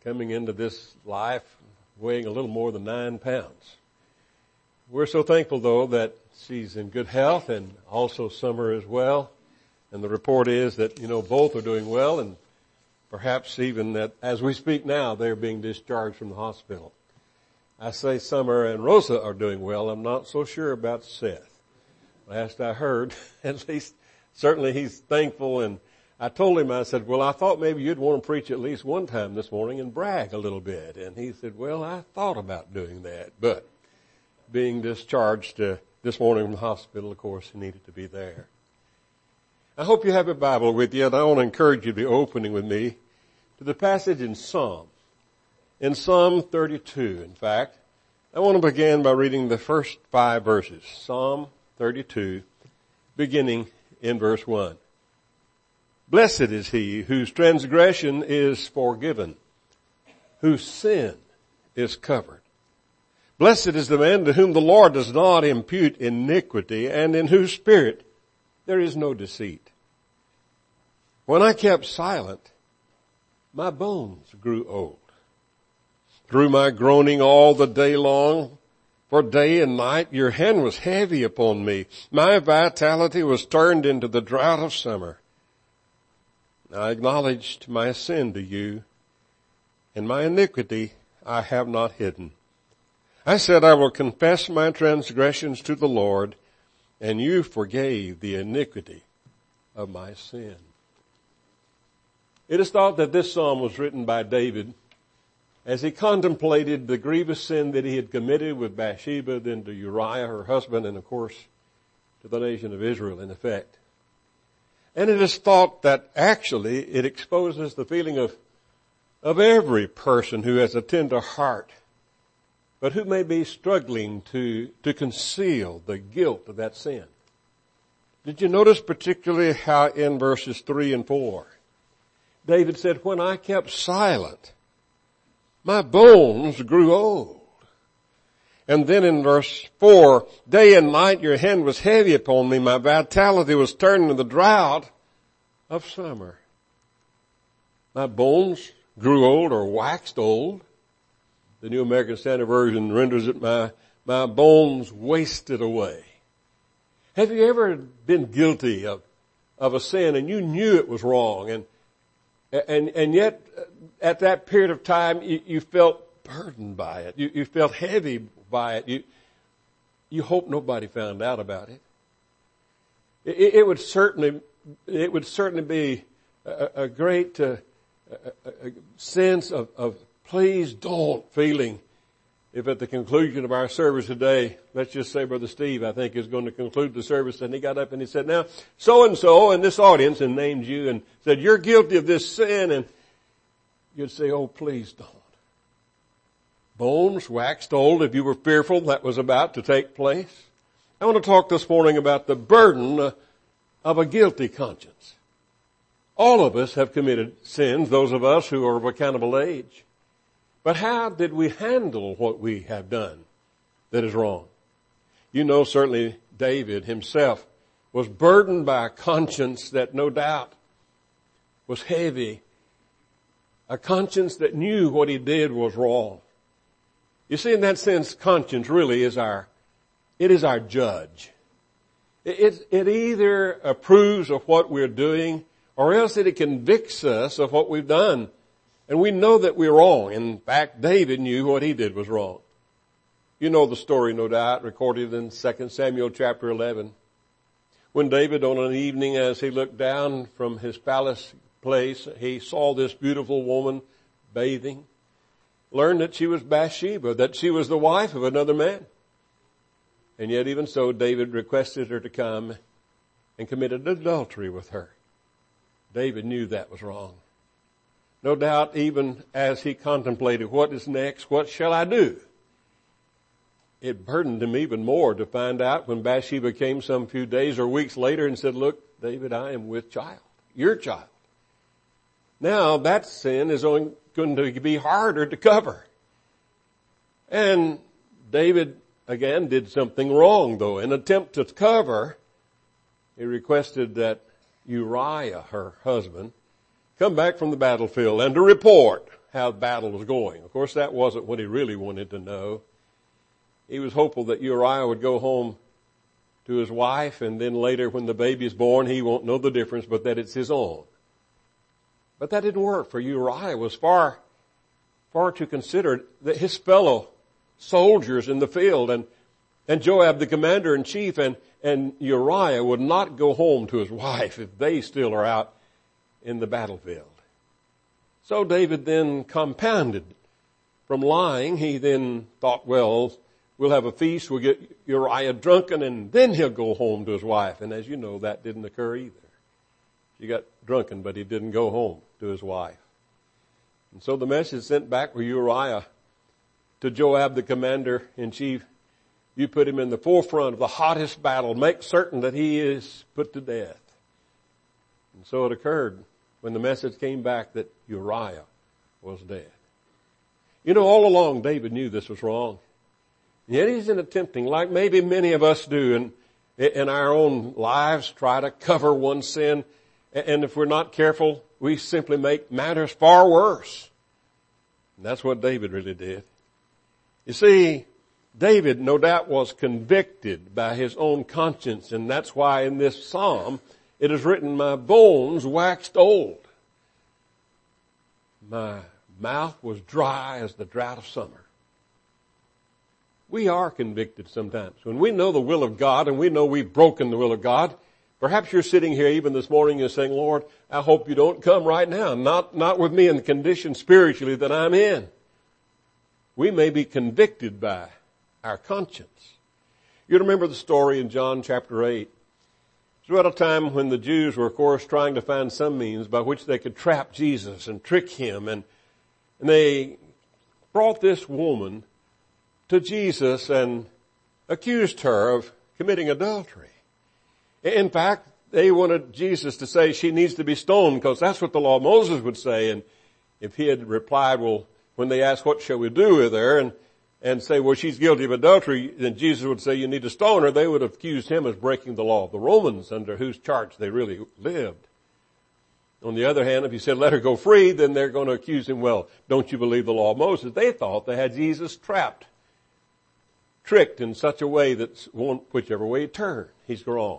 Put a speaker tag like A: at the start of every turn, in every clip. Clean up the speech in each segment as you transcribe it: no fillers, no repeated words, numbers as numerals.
A: coming into this life weighing a little more than 9 pounds. We're so thankful, though, that she's in good health, and also Summer as well. And the report is that, both are doing well, and perhaps even that as we speak now, they're being discharged from the hospital. I say Summer and Rosa are doing well. I'm not so sure about Seth. Last I heard, at least, certainly he's thankful, and I told him, I said, well, I thought maybe you'd want to preach at least one time this morning and brag a little bit. And he said, well, I thought about doing that, but being discharged this morning from the hospital, of course, he needed to be there. I hope you have a Bible with you, and I want to encourage you to be opening with me to the passage in Psalm 32. In fact, I want to begin by reading the first 5 verses. Psalm 32, beginning in verse 1. Blessed is he whose transgression is forgiven, whose sin is covered. Blessed is the man to whom the Lord does not impute iniquity, and in whose spirit there is no deceit. When I kept silent, my bones grew old. Through my groaning all the day long, for day and night your hand was heavy upon me. My vitality was turned into the drought of summer. I acknowledged my sin to you, and my iniquity I have not hidden. I said, I will confess my transgressions to the Lord, and you forgave the iniquity of my sin. It is thought that this psalm was written by David as he contemplated the grievous sin that he had committed with Bathsheba, then to Uriah, her husband, and of course to the nation of Israel in effect. And it is thought that actually it exposes the feeling of every person who has a tender heart, but who may be struggling to conceal the guilt of that sin. Did you notice particularly how in verses 3 and 4, David said, when I kept silent, my bones grew old. And then in verse 4, day and night your hand was heavy upon me. My vitality was turned into the drought of summer. My bones grew old or waxed old. The New American Standard Version renders it, my bones wasted away. Have you ever been guilty of a sin and you knew it was wrong, and yet at that period of time you felt burdened by it. You felt heavy by it. You hope nobody found out about it. It would certainly be a great sense of please don't feeling if at the conclusion of our service today, let's just say Brother Steve, I think, is going to conclude the service, and he got up and he said, now, so-and-so in this audience, and named you and said, you're guilty of this sin, and you'd say, oh, please don't. Bones waxed old if you were fearful that was about to take place. I want to talk this morning about the burden of a guilty conscience. All of us have committed sins, those of us who are of accountable age. But how did we handle what we have done that is wrong? Certainly David himself was burdened by a conscience that no doubt was heavy. A conscience that knew what he did was wrong. You see, in that sense, conscience really is our judge. It either approves of what we're doing, or else it convicts us of what we've done. And we know that we're wrong. In fact, David knew what he did was wrong. You know the story, no doubt, recorded in 2 Samuel chapter 11. When David, on an evening as he looked down from his palace place, he saw this beautiful woman bathing, learned that she was Bathsheba, that she was the wife of another man. And yet even so, David requested her to come and committed adultery with her. David knew that was wrong. No doubt, even as he contemplated what is next, what shall I do? It burdened him even more to find out when Bathsheba came some few days or weeks later and said, look, David, I am with child, your child. Now that sin is going to be harder to cover. And David, again, did something wrong, though. In an attempt to cover, he requested that Uriah, her husband, come back from the battlefield and to report how the battle was going. Of course, that wasn't what he really wanted to know. He was hopeful that Uriah would go home to his wife, and then later when the baby is born, he won't know the difference, but that it's his own. But that didn't work, for Uriah was far too considerate that his fellow soldiers in the field and Joab, the commander-in-chief, and Uriah would not go home to his wife if they still are out in the battlefield. So David then compounded from lying. He then thought, well, we'll have a feast, we'll get Uriah drunken, and then he'll go home to his wife. And as you know, that didn't occur either. He got drunken, but he didn't go home to his wife. And so the message sent back with Uriah to Joab, the commander-in-chief, you put him in the forefront of the hottest battle. Make certain that he is put to death. And so it occurred when the message came back that Uriah was dead. You know, all along David knew this was wrong. Yet he's in attempting, like maybe many of us do in our own lives, try to cover one sin. And if we're not careful, we simply make matters far worse. And that's what David really did. You see, David no doubt was convicted by his own conscience, and that's why in this psalm it is written, my bones waxed old. My mouth was dry as the drought of summer. We are convicted sometimes. When we know the will of God and we know we've broken the will of God, perhaps you're sitting here even this morning and saying, Lord, I hope you don't come right now. Not with me in the condition spiritually that I'm in. We may be convicted by our conscience. You remember the story in John chapter 8. It was at a time when the Jews were, of course, trying to find some means by which they could trap Jesus and trick him. And they brought this woman to Jesus and accused her of committing adultery. In fact, they wanted Jesus to say she needs to be stoned because that's what the law of Moses would say. And if he had replied, well, when they asked, what shall we do with her? And say, well, she's guilty of adultery, then Jesus would say, you need to stone her. They would have accused him as breaking the law of the Romans under whose charge they really lived. On the other hand, if he said, let her go free, then they're going to accuse him, well, don't you believe the law of Moses? They thought they had Jesus trapped, tricked in such a way that whichever way he turned, he's wrong.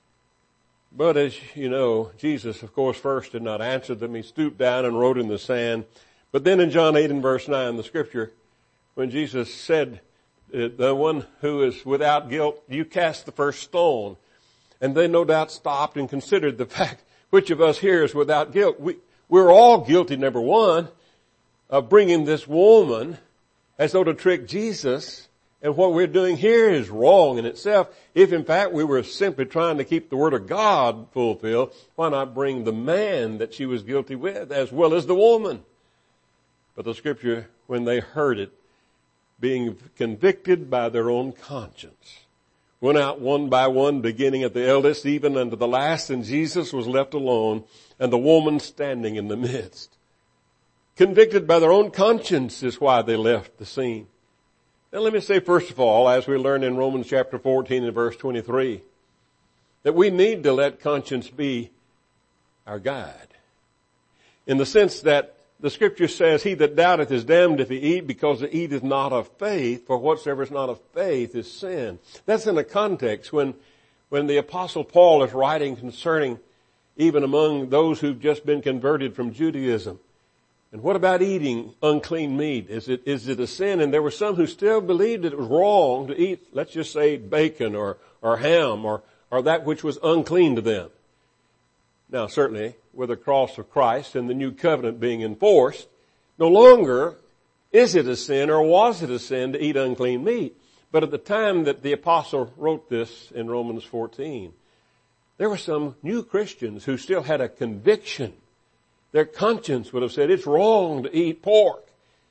A: But as you know, Jesus, of course, first did not answer them. He stooped down and wrote in the sand. But then in John 8 and verse 9, the scripture, when Jesus said, the one who is without guilt, you cast the first stone. And they no doubt stopped and considered the fact, which of us here is without guilt? We're all guilty, number one, of bringing this woman as though to trick Jesus. And what we're doing here is wrong in itself. If in fact we were simply trying to keep the word of God fulfilled, why not bring the man that she was guilty with as well as the woman? But the scripture, when they heard it, being convicted by their own conscience, went out one by one, beginning at the eldest, even unto the last, and Jesus was left alone, and the woman standing in the midst. Convicted by their own conscience is why they left the scene. Now let me say first of all, as we learn in Romans chapter 14 and verse 23, that we need to let conscience be our guide. In the sense that the scripture says, he that doubteth is damned if he eat, because he eateth not of faith, for whatsoever is not of faith is sin. That's in a context when the apostle Paul is writing concerning even among those who've just been converted from Judaism. And what about eating unclean meat? Is it a sin? And there were some who still believed that it was wrong to eat, let's just say bacon or ham or that which was unclean to them. Now certainly, with the cross of Christ and the new covenant being enforced, no longer is it a sin or was it a sin to eat unclean meat. But at the time that the apostle wrote this in Romans 14, there were some new Christians who still had a conviction. Their conscience would have said it's wrong to eat pork.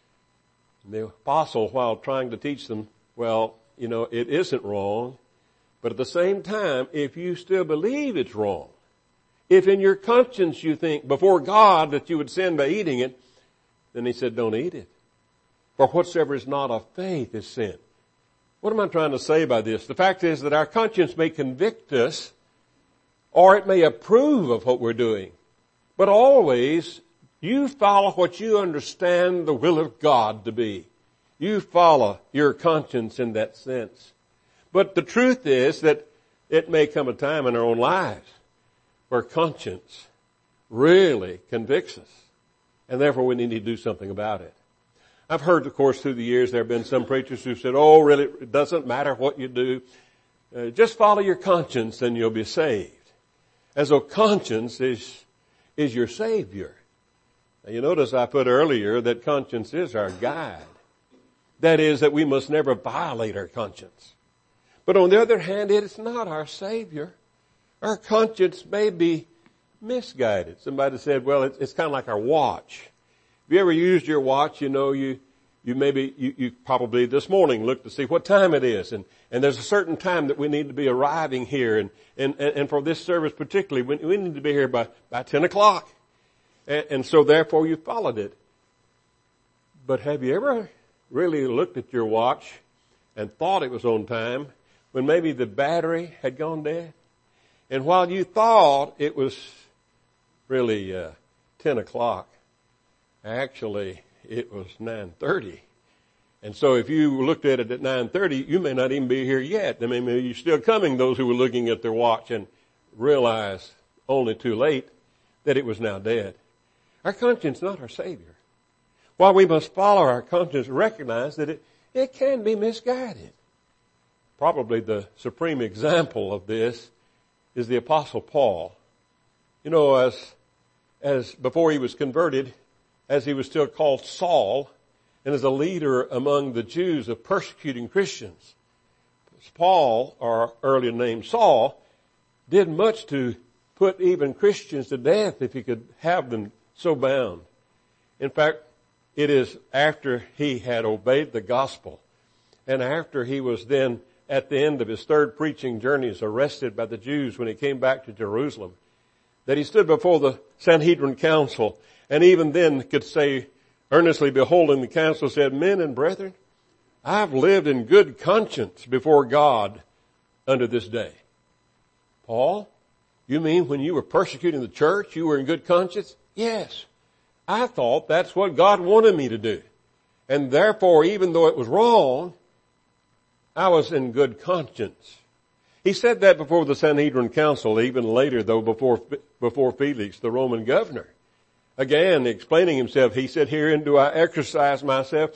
A: And the apostle, while trying to teach them, well, it isn't wrong. But at the same time, if you still believe it's wrong, if in your conscience you think before God that you would sin by eating it, then he said, don't eat it. For whatsoever is not of faith is sin. What am I trying to say by this? The fact is that our conscience may convict us, or it may approve of what we're doing. But always You follow what you understand the will of God to be. You follow your conscience in that sense. But the truth is that it may come a time in our own lives where conscience really convicts us. And therefore we need to do something about it. I've heard, of course, through the years there have been some preachers who said, oh, really, it doesn't matter what you do. Just follow your conscience and you'll be saved. As though conscience is your Savior. Now, you notice I put earlier that conscience is our guide. That is, that we must never violate our conscience. But on the other hand, it is not our Savior. Our conscience may be misguided. Somebody said, well, it's kind of like our watch. Have you ever used your watch? You know, you probably this morning looked to see what time it is. And there's a certain time that we need to be arriving here. And for this service particularly, we need to be here by 10 o'clock. And so therefore you followed it. But have you ever really looked at your watch and thought it was on time when maybe the battery had gone dead? And while you thought it was really 10 o'clock, actually it was 9:30. And so if you looked at it at 9:30, you may not even be here yet. I mean, maybe you're still coming, those who were looking at their watch and realized only too late that it was now dead. Our conscience is not our Savior. While we must follow our conscience, recognize that it can be misguided. Probably the supreme example of this is the Apostle Paul. You know, as before he was converted, as he was still called Saul, and as a leader among the Jews of persecuting Christians, Paul, or earlier named Saul, did much to put even Christians to death if he could have them so bound. In fact, it is after he had obeyed the gospel and after he was then at the end of his third preaching journeys arrested by the Jews when he came back to Jerusalem that he stood before the Sanhedrin council and even then could say, earnestly beholding the council, said, men and brethren, I've lived in good conscience before God unto this day. Paul, you mean when you were persecuting the church, you were in good conscience? Yes. I thought that's what God wanted me to do. And therefore, even though it was wrong, I was in good conscience. He said that before the Sanhedrin council, even later though before Felix, the Roman governor. Again, explaining himself, he said, herein do I exercise myself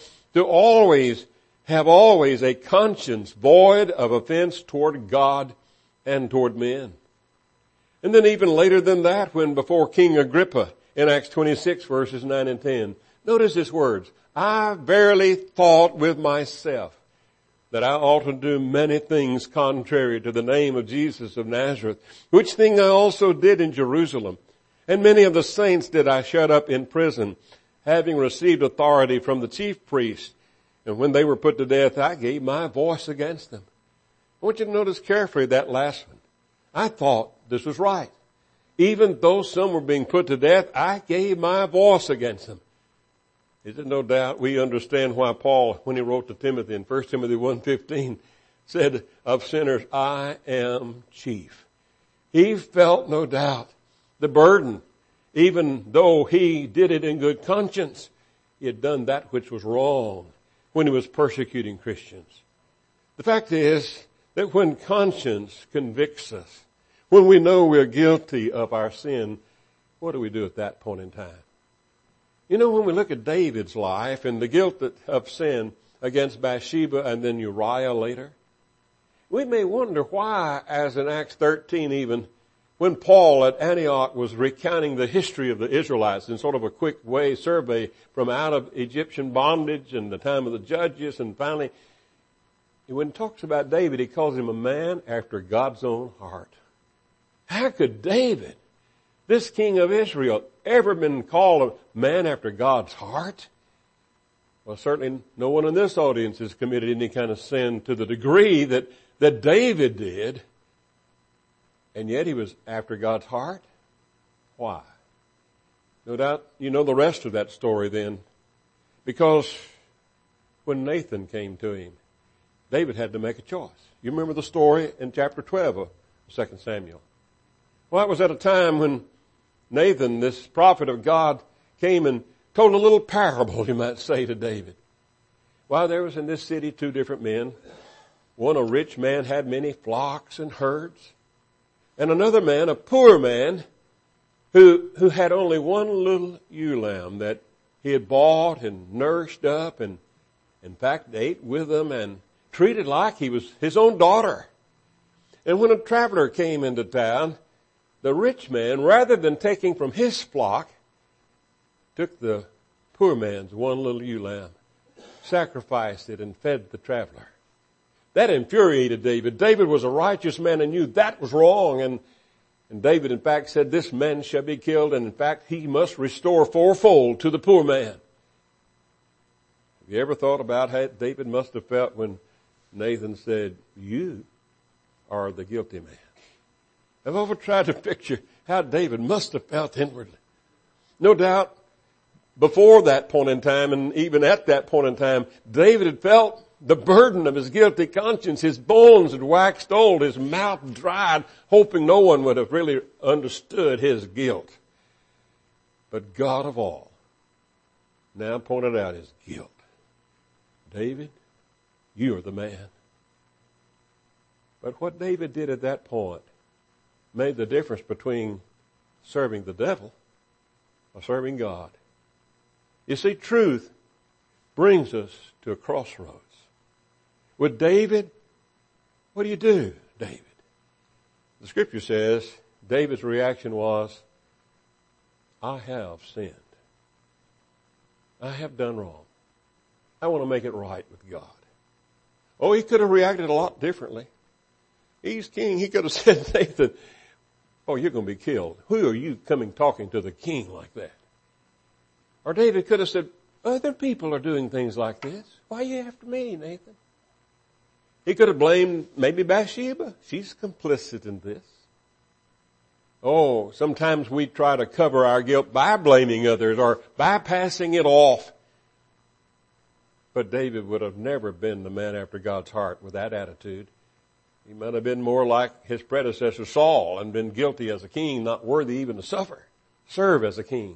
A: to have always a conscience void of offense toward God and toward men. And then even later than that, when before King Agrippa in Acts 26 verses 9 and 10, notice his words, I verily thought with myself that I ought to do many things contrary to the name of Jesus of Nazareth, which thing I also did in Jerusalem. And many of the saints did I shut up in prison, having received authority from the chief priests. And when they were put to death, I gave my voice against them. I want you to notice carefully that last one. I thought this was right. Even though some were being put to death, I gave my voice against them. Is it no doubt we understand why Paul, when he wrote to Timothy in 1 Timothy 1:15, said, of sinners, I am chief. He felt no doubt the burden, even though he did it in good conscience. He had done that which was wrong when he was persecuting Christians. The fact is that when conscience convicts us, when we know we're guilty of our sin, what do we do at that point in time? You know, when we look at David's life and the guilt of sin against Bathsheba and then Uriah later, we may wonder why, as in Acts 13 even, when Paul at Antioch was recounting the history of the Israelites in sort of a quick way survey from out of Egyptian bondage and the time of the judges, and finally, when he talks about David, he calls him a man after God's own heart. How could David, this king of Israel, ever been called a man after God's heart? Well, certainly no one in this audience has committed any kind of sin to the degree that David did. And yet he was after God's heart. Why? No doubt you know the rest of that story then. Because when Nathan came to him, David had to make a choice. You remember the story in chapter 12 of 2 Samuel. Well, it was at a time when Nathan, this prophet of God, came and told a little parable, you might say, to David. Well, there was in this city 2 different men. One, a rich man, had many flocks and herds. And another man, a poor man, who had only one little ewe lamb that he had bought and nourished up and, in fact, ate with them and treated like he was his own daughter. And when a traveler came into town, the rich man, rather than taking from his flock, took the poor man's one little ewe lamb, sacrificed it, and fed the traveler. That infuriated David. David was a righteous man and knew that was wrong. And David, in fact, said, this man shall be killed, and in fact, he must restore 4-fold to the poor man. Have you ever thought about how David must have felt when Nathan said, you are the guilty man? I've often tried to picture how David must have felt inwardly. No doubt, before that point in time, and even at that point in time, David had felt the burden of his guilty conscience. His bones had waxed old, his mouth dried, hoping no one would have really understood his guilt. But God of all now pointed out his guilt. David, you are the man. But what David did at that point made the difference between serving the devil or serving God. You see, truth brings us to a crossroads. With David, what do you do, David? The scripture says David's reaction was, I have sinned. I have done wrong. I want to make it right with God. Oh, he could have reacted a lot differently. He's king. He could have said, Nathan, oh, you're going to be killed. Who are you coming talking to the king like that? Or David could have said, other people are doing things like this. Why are you after me, Nathan? He could have blamed maybe Bathsheba. She's complicit in this. Oh, sometimes we try to cover our guilt by blaming others or by passing it off. But David would have never been the man after God's heart with that attitude. He might have been more like his predecessor Saul and been guilty as a king, not worthy even to serve as a king.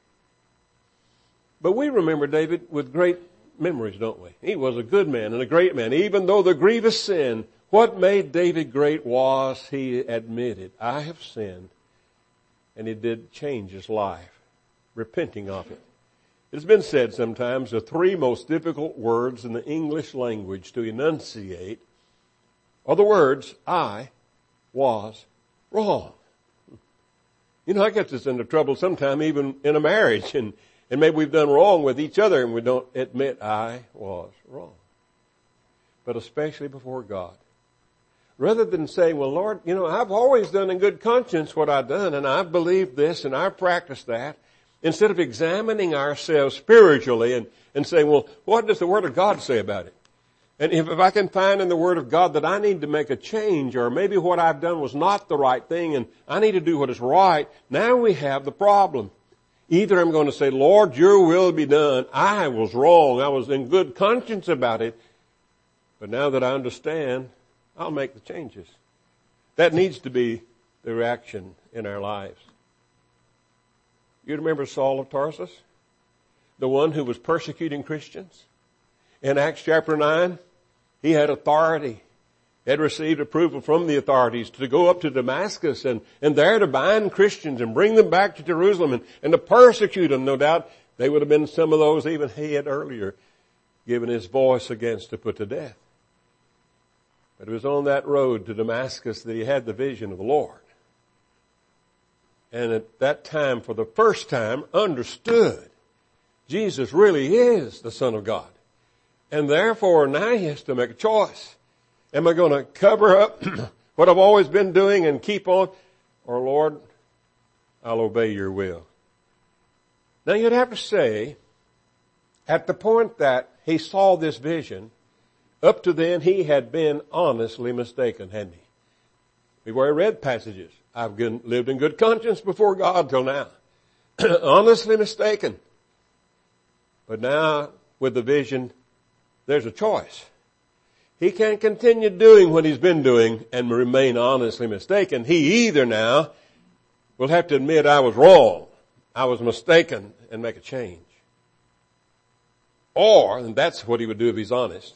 A: But we remember David with great memories, don't we? He was a good man and a great man. Even though the grievous sin, what made David great was he admitted, I have sinned. And he did change his life, repenting of it. It's been said sometimes the 3 most difficult words in the English language to enunciate are the words, I was wrong. You know, I get this into trouble sometime even in a marriage, and maybe we've done wrong with each other and we don't admit I was wrong. But especially before God. Rather than saying, well, Lord, you know, I've always done in good conscience what I've done and I've believed this and I've practiced that. Instead of examining ourselves spiritually and saying, well, what does the Word of God say about it? And if I can find in the Word of God that I need to make a change, or maybe what I've done was not the right thing and I need to do what is right, now we have the problem. Either I'm going to say, Lord, your will be done. I was wrong. I was in good conscience about it. But now that I understand, I'll make the changes. That needs to be the reaction in our lives. You remember Saul of Tarsus? The one who was persecuting Christians? In Acts chapter 9, he had authority. He had received approval from the authorities to go up to Damascus and there to bind Christians and bring them back to Jerusalem and to persecute them. No doubt they would have been some of those even he had earlier given his voice against to put to death. But it was on that road to Damascus that he had the vision of the Lord. And at that time, for the first time, understood Jesus really is the Son of God. And therefore, now he has to make a choice. Am I going to cover up what I've always been doing and keep on? Or, Lord, I'll obey your will. Now, you'd have to say, at the point that he saw this vision, up to then he had been honestly mistaken, hadn't he? We've already read passages. I've lived in good conscience before God till now. Honestly mistaken. But now, with the vision, there's a choice. He can't continue doing what he's been doing and remain honestly mistaken. He either now will have to admit I was wrong I was mistaken and make a change. Or, and that's what he would do if he's honest,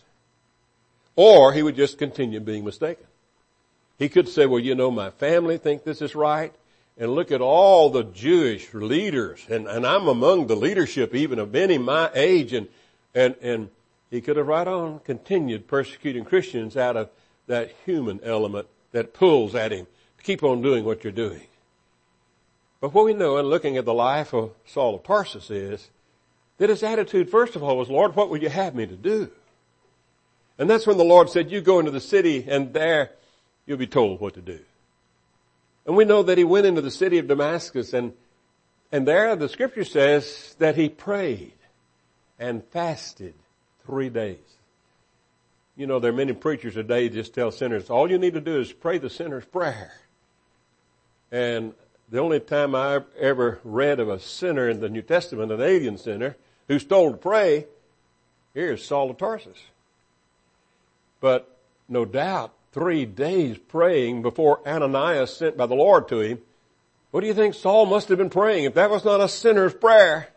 A: or he would just continue being mistaken. He could say, well, my family think this is right, and look at all the Jewish leaders, and I'm among the leadership even of many my age, and he could have right on continued persecuting Christians out of that human element that pulls at him to keep on doing what you're doing. But what we know in looking at the life of Saul of Tarsus is that his attitude, first of all, was, Lord, what would you have me to do? And that's when the Lord said, you go into the city and there you'll be told what to do. And we know that he went into the city of Damascus and there the scripture says that he prayed and fasted 3 days. There are many preachers today who just tell sinners, all you need to do is pray the sinner's prayer. And the only time I ever read of a sinner in the New Testament, an alien sinner, who's told to pray, here's Saul of Tarsus. But no doubt, 3 days praying before Ananias sent by the Lord to him. What do you think Saul must have been praying if that was not a sinner's prayer?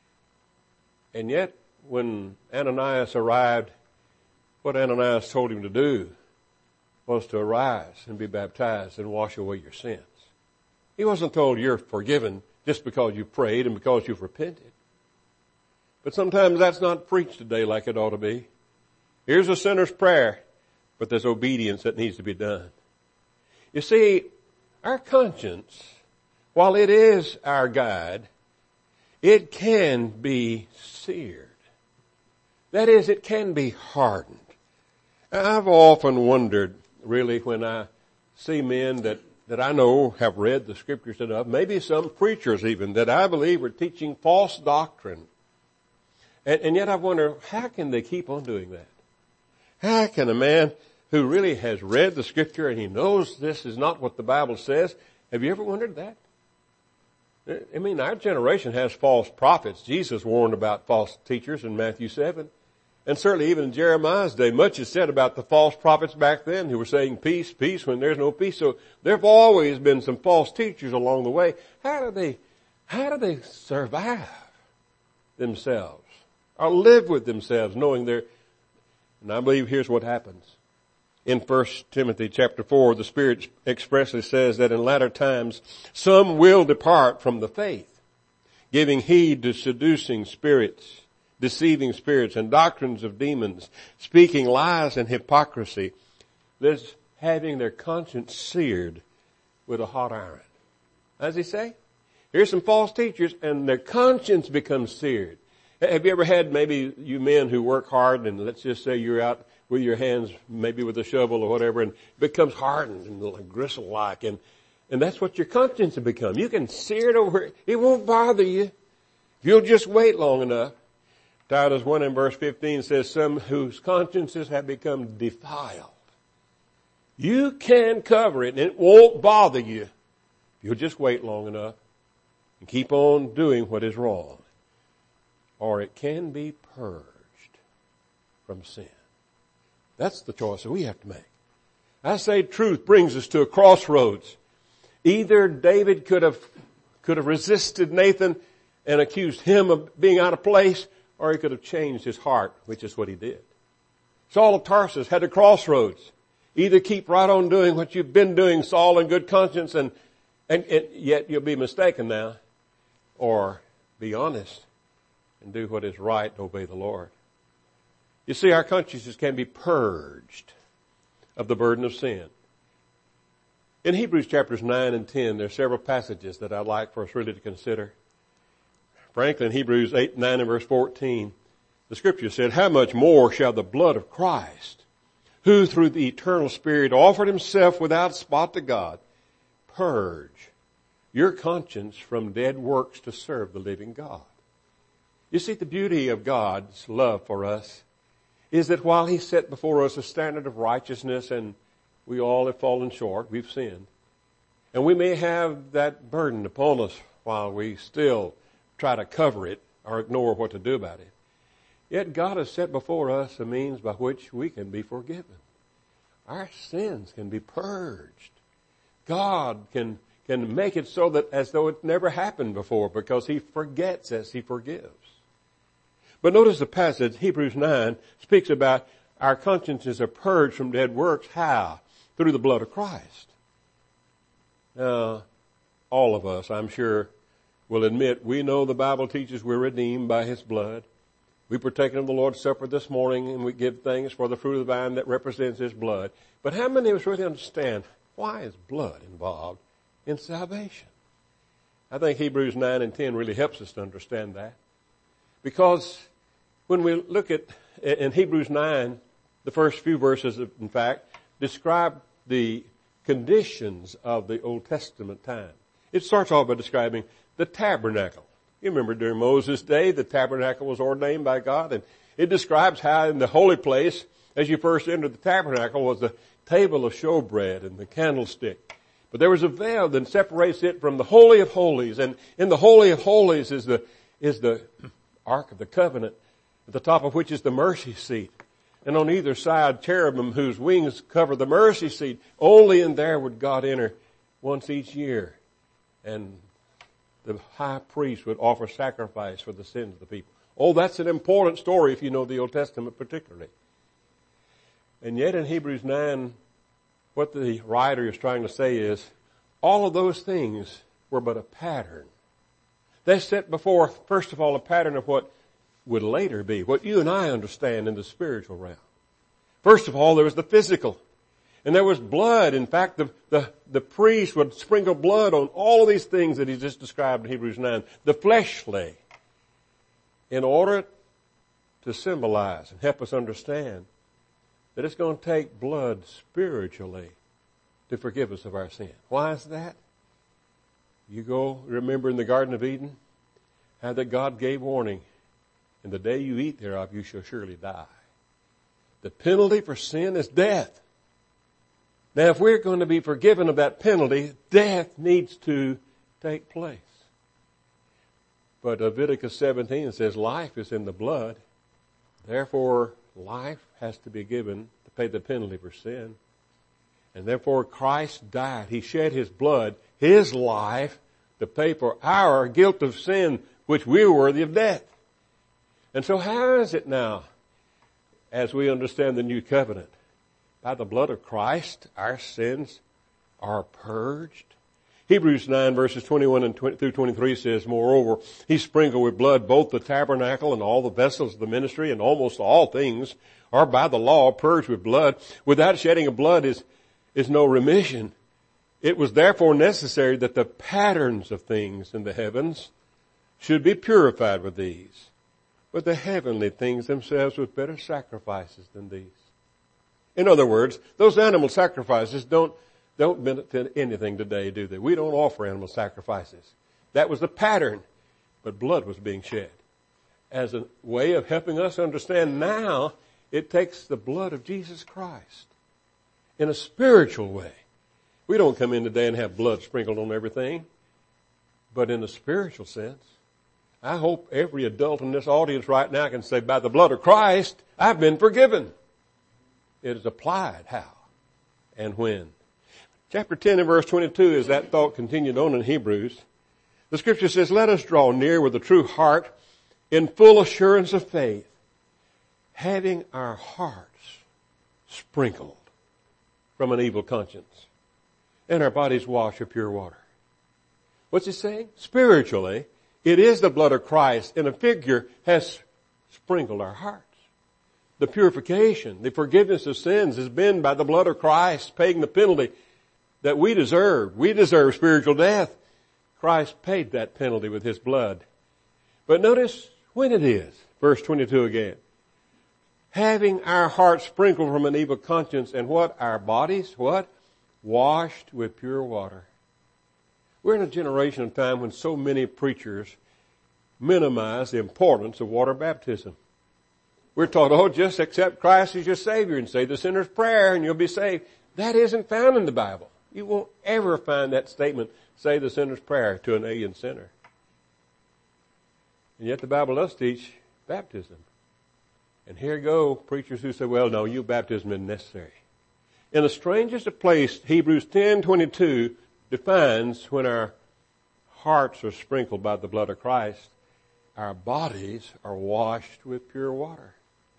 A: And yet, when Ananias arrived, what Ananias told him to do was to arise and be baptized and wash away your sins. He wasn't told you're forgiven just because you prayed and because you've repented. But sometimes that's not preached today like it ought to be. Here's a sinner's prayer, but there's obedience that needs to be done. You see, our conscience, while it is our guide, it can be seared. That is, it can be hardened. I've often wondered, really, when I see men that I know have read the scriptures enough, maybe some preachers even, that I believe are teaching false doctrine. And yet I wonder, how can they keep on doing that? How can a man who really has read the scripture and he knows this is not what the Bible says, have you ever wondered that? I mean, our generation has false prophets. Jesus warned about false teachers in Matthew 7. And certainly even in Jeremiah's day, much is said about the false prophets back then who were saying peace, peace when there's no peace. So there have always been some false teachers along the way. How do they survive themselves or live with themselves knowing and I believe here's what happens. In 1 Timothy chapter 4, the Spirit expressly says that in latter times some will depart from the faith, giving heed to seducing spirits, deceiving spirits and doctrines of demons, speaking lies and hypocrisy, thus having their conscience seared with a hot iron. As he say? Here's some false teachers and their conscience becomes seared. Have you ever had maybe you men who work hard and let's just say you're out with your hands, maybe with a shovel or whatever, and it becomes hardened and gristle-like and that's what your conscience will become. You can sear it over. It won't bother you if you'll just wait long enough. Titus 1 and verse 15 says, some whose consciences have become defiled. You can cover it and it won't bother you. You'll just wait long enough and keep on doing what is wrong. Or it can be purged from sin. That's the choice that we have to make. I say truth brings us to a crossroads. Either David could have resisted Nathan and accused him of being out of place, or he could have changed his heart, which is what he did. Saul of Tarsus had a crossroads. Either keep right on doing what you've been doing, Saul, in good conscience, and yet you'll be mistaken now, or be honest and do what is right and obey the Lord. You see, our consciences can be purged of the burden of sin. In Hebrews chapters 9 and 10, there are several passages that I'd like for us really to consider. Frankly, in Hebrews 8, 9 and verse 14, the scripture said, how much more shall the blood of Christ, who through the eternal Spirit offered himself without spot to God, purge your conscience from dead works to serve the living God. You see, the beauty of God's love for us is that while he set before us a standard of righteousness, and we all have fallen short, we've sinned, and we may have that burden upon us while we still try to cover it or ignore what to do about it. Yet God has set before us a means by which we can be forgiven. Our sins can be purged. God can can make it so that as though it never happened before, because he forgets as he forgives. But notice the passage, Hebrews 9, speaks about our consciences are purged from dead works. How? Through the blood of Christ. Now, all of us, I'm sure, will admit we know the Bible teaches we're redeemed by his blood. We partake of the Lord's Supper this morning and we give thanks for the fruit of the vine that represents his blood. But how many of us really understand why is blood involved in salvation? I think Hebrews 9 and 10 really helps us to understand that. Because when we look at, in Hebrews 9, the first few verses, in fact, describe the conditions of the Old Testament time. It starts off by describing the tabernacle. You remember during Moses' day, the tabernacle was ordained by God, and it describes how in the holy place, as you first entered the tabernacle, was the table of showbread and the candlestick. But there was a veil that separates it from the Holy of Holies, and in the Holy of Holies is the Ark of the Covenant, at the top of which is the mercy seat. And on either side, cherubim whose wings cover the mercy seat. Only in there would God enter once each year. And the high priest would offer sacrifice for the sins of the people. Oh, that's an important story if you know the Old Testament particularly. And yet in Hebrews 9, what the writer is trying to say is, all of those things were but a pattern. They set before, first of all, a pattern of what would later be, what you and I understand in the spiritual realm. First of all, there was the physical. And there was blood. In fact, the priest would sprinkle blood on all of these things that he just described in Hebrews 9. The fleshly. In order to symbolize and help us understand that it's going to take blood spiritually to forgive us of our sin. Why is that? You go, remember in the Garden of Eden, how that God gave warning. In the day you eat thereof, you shall surely die. The penalty for sin is death. Now, if we're going to be forgiven of that penalty, death needs to take place. But Leviticus 17 says life is in the blood. Therefore, life has to be given to pay the penalty for sin. And therefore, Christ died. He shed his blood, his life, to pay for our guilt of sin, which we were worthy of death. And so how is it now, as we understand the new covenant? By the blood of Christ, our sins are purged. Hebrews 9 verses 21 through 23 says, moreover, he sprinkled with blood both the tabernacle and all the vessels of the ministry, and almost all things are by the law purged with blood. Without shedding of blood is no remission. It was therefore necessary that the patterns of things in the heavens should be purified with these. But the heavenly things themselves with better sacrifices than these. In other words, those animal sacrifices don't benefit anything today, do they? We don't offer animal sacrifices. That was the pattern, but blood was being shed. As a way of helping us understand now, it takes the blood of Jesus Christ in a spiritual way. We don't come in today and have blood sprinkled on everything, but in a spiritual sense. I hope every adult in this audience right now can say, by the blood of Christ, I've been forgiven. It is applied how and when. Chapter 10 and verse 22, as that thought continued on in Hebrews, the scripture says, let us draw near with a true heart in full assurance of faith, having our hearts sprinkled from an evil conscience and our bodies washed with pure water. What's he saying? Spiritually, it is the blood of Christ in a figure has sprinkled our hearts. The purification, the forgiveness of sins has been by the blood of Christ paying the penalty that we deserve. We deserve spiritual death. Christ paid that penalty with his blood. But notice when it is. Verse 22 again. Having our hearts sprinkled from an evil conscience and what? Our bodies, what? Washed with pure water. We're in a generation of time when so many preachers minimize the importance of water baptism. We're taught, oh, just accept Christ as your Savior and say the sinner's prayer and you'll be saved. That isn't found in the Bible. You won't ever find that statement, say the sinner's prayer to an alien sinner. And yet the Bible does teach baptism. And here go preachers who say, well, no, baptism isn't necessary. In the strangest of place, Hebrews 10:22 defines when our hearts are sprinkled by the blood of Christ, our bodies are washed with pure water.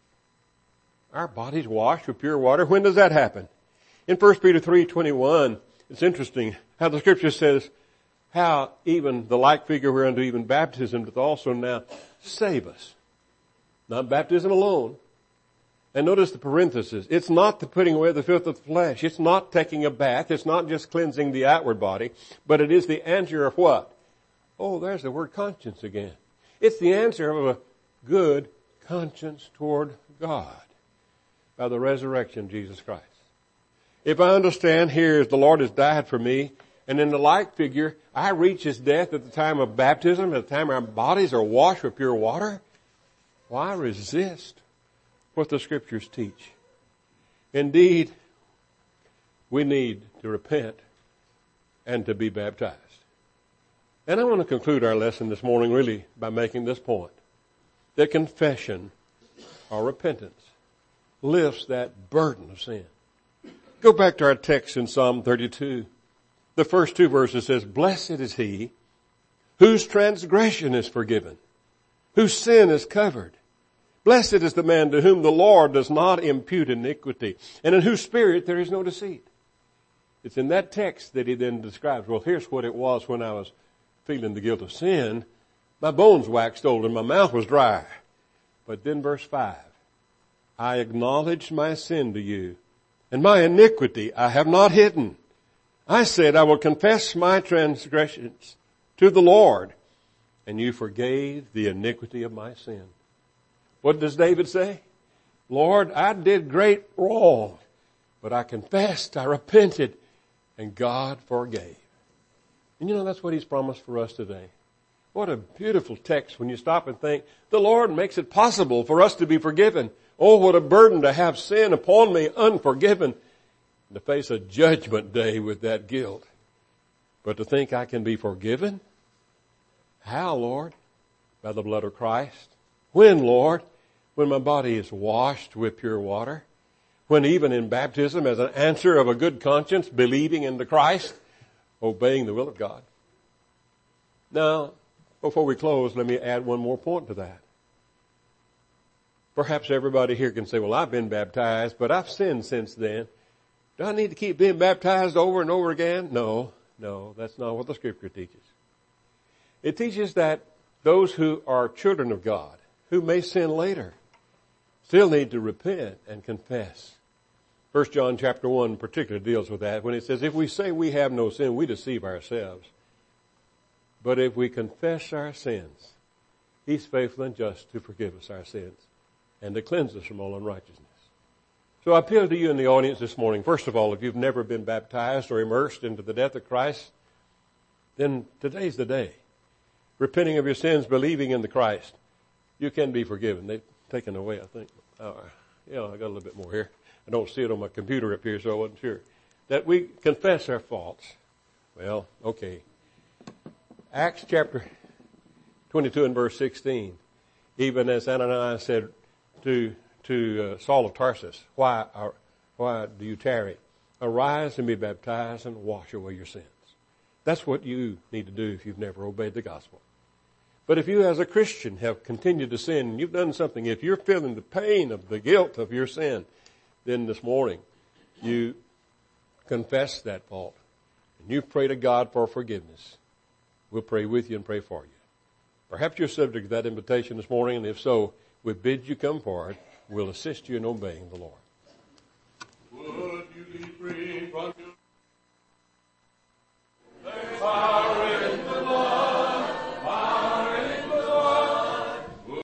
A: Our bodies washed with pure water. When does that happen? In 1 Peter 3:21, it's interesting how the scripture says how even the like figure whereunto even baptism doth also now save us. Not baptism alone. And notice the parenthesis. It's not the putting away the filth of the flesh. It's not taking a bath. It's not just cleansing the outward body. But it is the answer of what? Oh, there's the word conscience again. It's the answer of a good conscience toward God by the resurrection of Jesus Christ. If I understand here the Lord has died for me, and in the like figure, I reach his death at the time of baptism, at the time our bodies are washed with pure water, why resist what the scriptures teach? Indeed, we need to repent and to be baptized. And I want to conclude our lesson this morning really by making this point, that confession or repentance lifts that burden of sin. Go back to our text in Psalm 32. The first two verses says, "Blessed is he whose transgression is forgiven, whose sin is covered. Blessed is the man to whom the Lord does not impute iniquity, and in whose spirit there is no deceit." It's in that text that he then describes, well, here's what it was when I was feeling the guilt of sin. My bones waxed old and my mouth was dry. But then verse 5, "I acknowledged my sin to you, and my iniquity I have not hidden. I said, I will confess my transgressions to the Lord, and you forgave the iniquity of my sin." What does David say? Lord, I did great wrong, but I confessed, I repented, and God forgave. And you know, that's what he's promised for us today. What a beautiful text when you stop and think, the Lord makes it possible for us to be forgiven. Oh, what a burden to have sin upon me unforgiven, and to face a judgment day with that guilt. But to think I can be forgiven? How, Lord? By the blood of Christ. When, Lord? When my body is washed with pure water. When even in baptism, as an answer of a good conscience, believing in the Christ, obeying the will of God. Now, before we close, let me add one more point to that. Perhaps everybody here can say, well, I've been baptized, but I've sinned since then. Do I need to keep being baptized over and over again? No, that's not what the scripture teaches. It teaches that those who are children of God, who may sin later, still need to repent and confess. 1 John chapter 1 particularly deals with that when it says, if we say we have no sin, we deceive ourselves. But if we confess our sins, he's faithful and just to forgive us our sins and to cleanse us from all unrighteousness. So I appeal to you in the audience this morning. First of all, if you've never been baptized or immersed into the death of Christ, then today's the day. Repenting of your sins, believing in the Christ, you can be forgiven. They've taken away, I think. I got a little bit more here. I don't see it on my computer up here, so I wasn't sure. That we confess our faults. Well, okay. Acts chapter 22 and verse 16. Even as Ananias said to Saul of Tarsus, why do you tarry? Arise and be baptized and wash away your sins. That's what you need to do if you've never obeyed the gospel. But if you as a Christian have continued to sin and you've done something, if you're feeling the pain of the guilt of your sin, then this morning you confess that fault and you pray to God for forgiveness. We'll pray with you and pray for you. Perhaps you're subject to that invitation this morning, and if so, we bid you come forward. We'll assist you in obeying the Lord.